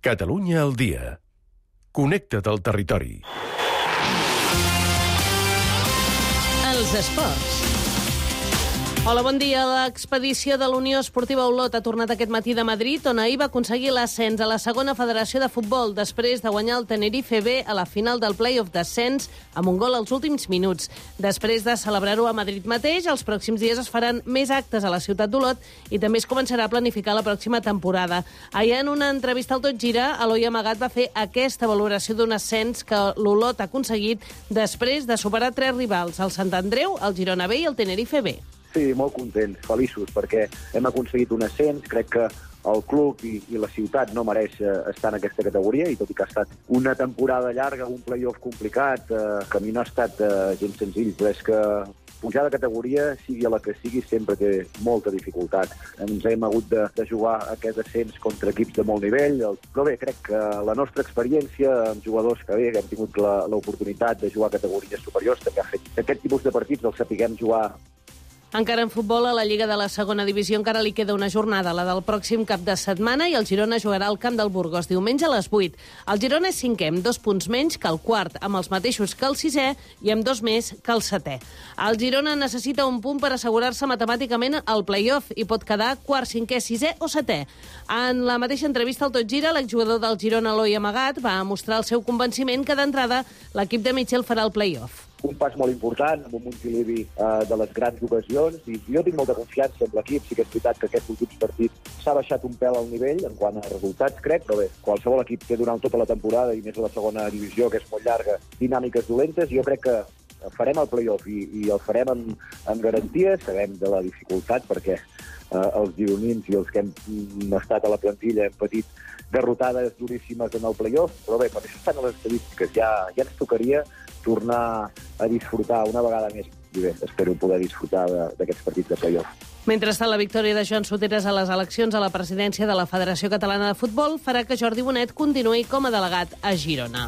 Catalunya al dia. Connecta't al territori. Els esports. Hola, bon dia. L'expedició de l'Unió Esportiva Olot ha tornat aquest matí de Madrid, on ahir va aconseguir l'ascens a la segona federació de futbol, després de guanyar el Tenerife B a la final del play-off d'ascens amb un gol als últims minuts. Després de celebrar-ho a Madrid mateix, els pròxims dies es faran més actes a la ciutat d'Olot i també es començarà a planificar la pròxima temporada. Ahir, en una entrevista al Tot Gira, Eloi Amagat va fer aquesta valoració d'un ascens que l'Olot ha aconseguit després de superar 3 rivals, el Sant Andreu, el Girona B i el Tenerife B. Sí, molt contents, feliços, perquè hem aconseguit un ascens. Crec que el club i la ciutat no mereix estar en aquesta categoria, i tot i que ha estat una temporada llarga, un play-off complicat, que a mi no ha estat gens senzill, però és que pujar de categoria, sigui a la que sigui, sempre té molta dificultat. Ens hem hagut de jugar aquest ascens contra equips de molt nivell, però bé, crec que la nostra experiència amb jugadors que bé, que hem tingut l'oportunitat de jugar a categories superiors, també ha fet aquest tipus de partits els sapiguem jugar. Encara en futbol, a la Lliga de la segona divisió encara li queda una jornada, la del pròxim cap de setmana, i el Girona jugarà al camp del Burgos diumenge a les 8. El Girona és 5è, amb 2 punts menys que el quart, amb els mateixos que el 6è i amb 2 més que el 7è. El Girona necessita un punt per assegurar-se matemàticament al play-off i pot quedar quart, 5è, 6è o 7è. En la mateixa entrevista al Tot Gira, l'exjugador del Girona, Eloi Amagat, va mostrar el seu convenciment que d'entrada l'equip de Michel farà el play-off. Un pas molt important, amb un Montilivi de les grans ocasions, i jo tinc molta confiança en l'equip. Sí que és veritat que aquests últims partits s'ha baixat un pèl al nivell en quant a resultats, crec, però bé, qualsevol equip té durant tota la temporada, i més a la segona divisió, que és molt llarga, dinàmiques dolentes. Jo crec que farem el play-off i el farem amb garanties. Sabem de la dificultat, perquè els gironins i els que hem estat a la plantilla hem patit derrotades duríssimes en el play-off, però bé, per això estan les estadístiques. Ja ens tocaria tornar a disfrutar una vegada més, i bé, espero poder disfrutar d'aquests partits de play-off. Mentrestant, la victòria de Joan Soteras a les eleccions a la presidència de la Federació Catalana de Futbol farà que Jordi Bonet continuï com a delegat a Girona.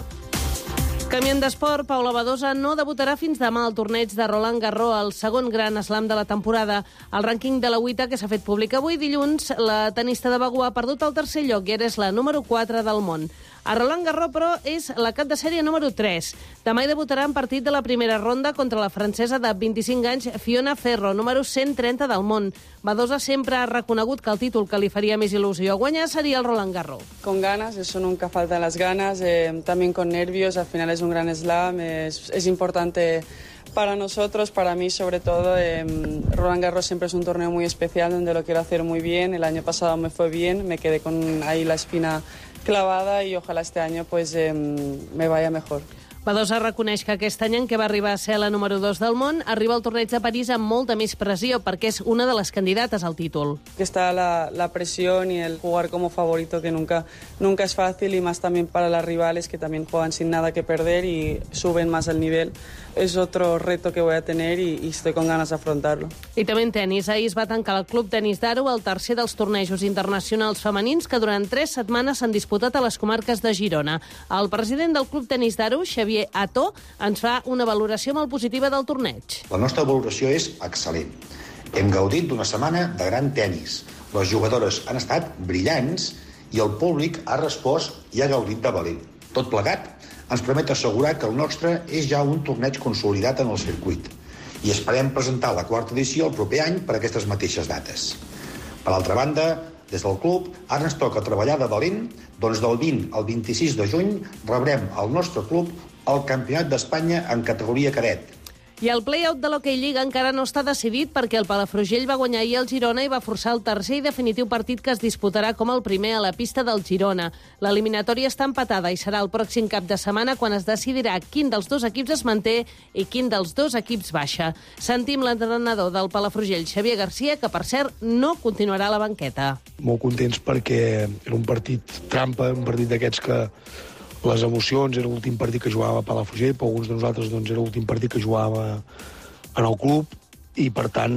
Canviant d'esport, Paula Badosa no debutarà fins demà al torneig de Roland Garros, el segon gran slam de la temporada. El rànquing de la WTA, que s'ha fet públic avui dilluns, la tenista de Bagua ha perdut el tercer lloc i ara és la número 4 del món. A Roland Garros, però, és la cap de sèrie número 3. Demà hi debutarà en partit de la primera ronda contra la francesa de 25 anys, Fiona Ferro, número 130 del món. Badosa sempre ha reconegut que el títol que li faria més il·lusió guanyar seria el Roland Garros. Con ganas, eso nunca faltan las ganas, también con nervios. Al final es un gran slam, es importante para nosotros, para mí sobre todo. Roland Garros siempre es un torneo muy especial donde lo quiero hacer muy bien. El año pasado me fue bien, me quedé con ahí la espina clavada y ojalá este año pues me vaya mejor. Badosa reconeix que aquest any, en què va arribar a ser la número 2 del món, arriba al torneig de París amb molta més pressió, perquè és una de les candidates al títol. Que está la presión y el jugar como favorito, que nunca es fácil, y más también para las rivales que también juegan sin nada que perder y suben más el nivel. Es otro reto que voy a tener y estoy con ganas de afrontarlo. I també en tenis. Ahir es va tancar el Club Tenis d'Aro, el tercer dels tornejos internacionals femenins que durant 3 setmanes s'han disputat a les comarques de Girona. El president del Club Tenis d'Aro, Xavier Ató, ens fa una valoració molt positiva del torneig. La nostra valoració és excel·lent. Hem gaudit d'una setmana de gran tenis. Les jugadores han estat brillants i el públic ha respost i ha gaudit de valent. Tot plegat ens permet assegurar que el nostre és ja un torneig consolidat en el circuit i esperem presentar la 4ª edició el proper any per aquestes mateixes dates. Per altra banda, des del club, ara ens toca treballar de valent, doncs del 20 al 26 de juny rebrem al nostre club el Campionat d'Espanya en categoria cadet. I el play-out de l'Hockey Lliga encara no està decidit perquè el Palafrugell va guanyar ahir el Girona i va forçar el tercer i definitiu partit que es disputarà com el primer a la pista del Girona. L'eliminatòria està empatada i serà el pròxim cap de setmana quan es decidirà quin dels dos equips es manté i quin dels dos equips baixa. Sentim l'entrenador del Palafrugell, Xavier Garcia, que per cert no continuarà a la banqueta. Molt contents perquè era un partit trampa, un partit d'aquests que les emocions, era l'últim partit que jugava a Palafrugell, per alguns de nosaltres doncs, era l'últim partit que jugava en el club, i per tant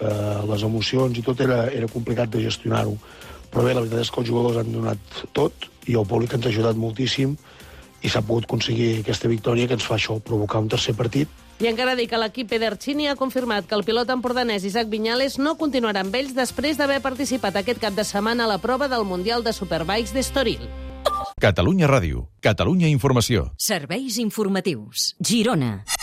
les emocions i tot era complicat de gestionar-ho. Però bé, la veritat és que els jugadors han donat tot i el públic ens ha ajudat moltíssim i s'ha pogut aconseguir aquesta victòria que ens fa això, provocar un tercer partit. I encara dic que l'equip Pedercini ha confirmat que el pilot empordanès Isaac Viñales no continuarà amb ells després d'haver participat aquest cap de setmana a la prova del Mundial de Superbikes d'Estoril. Catalunya Ràdio, Catalunya Informació. Serveis informatius. Girona.